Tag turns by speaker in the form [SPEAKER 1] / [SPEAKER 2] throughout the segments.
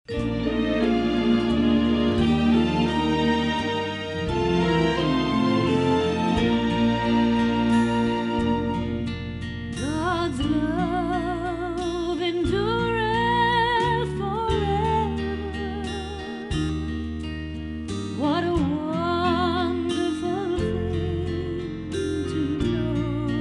[SPEAKER 1] God's love endureth forever. What a wonderful thing to know.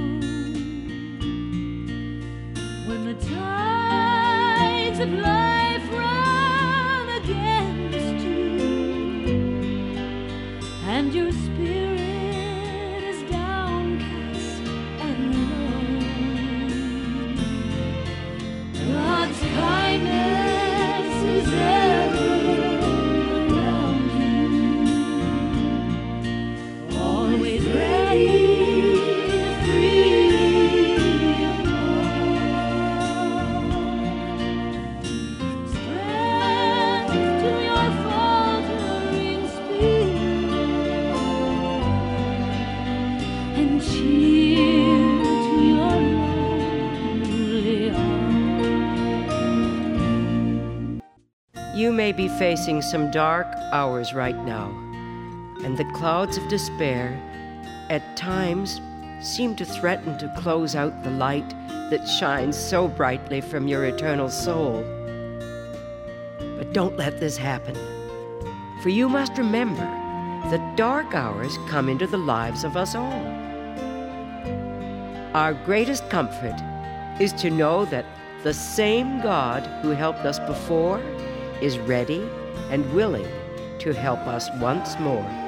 [SPEAKER 1] When the tides of life run against you and your spirit is downcast and alone, God's kindness is ever around you, always ready to free your heart. Strength to your faltering spirit and cheer to your lonely heart.
[SPEAKER 2] You may be facing some dark hours right now, and the clouds of despair at times seem to threaten to close out the light that shines so brightly from your eternal soul. But don't let this happen, for you must remember that dark hours come into the lives of us all. Our greatest comfort is to know that the same God who helped us before is ready and willing to help us once more.